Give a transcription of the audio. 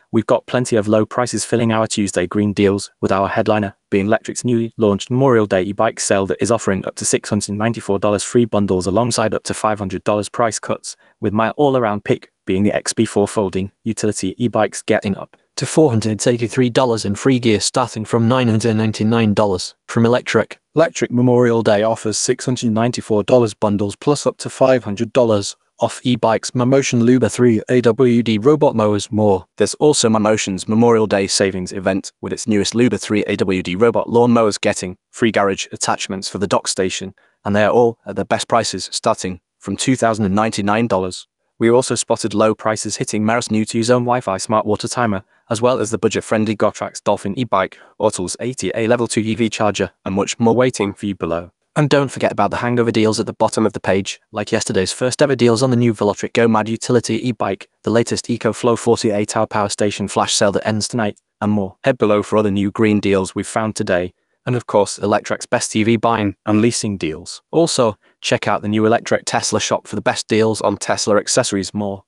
We've got plenty of low prices filling our Tuesday green deals, with our headliner being Lectric's newly launched Memorial Day e-bike sale that is offering up to $694 free bundles alongside up to $500 price cuts, with my all-around pick being the XB4 folding utility e-bikes getting up to $483 in free gear starting from $999 from Electric. Lectric Memorial Day offers $694 bundles plus up to $500 off e-bikes, Momotion Luba 3 AWD robot mowers, more. There's also Momotion's Memorial Day savings event with its newest Luba 3 AWD robot lawn mowers getting free garage attachments for the dock station, and they are all at the best prices starting from $2,099. We also spotted low prices hitting Meros' new 2-zone Wi-Fi smart water timer, as well as the budget-friendly Gotrax Dolphin e-bike, Ortle's ATA Level 2 EV charger, and much more waiting for you below. And don't forget about the hangover deals at the bottom of the page, like yesterday's first ever deals on the new Velotric Go Mad utility e-bike, the latest EcoFlow 48-hour power station flash sale that ends tonight, and more. Head below for other new green deals we've found today, and of course Electrek's best TV buying and leasing deals. Also, check out the new Electrek Tesla shop for the best deals on Tesla accessories, more.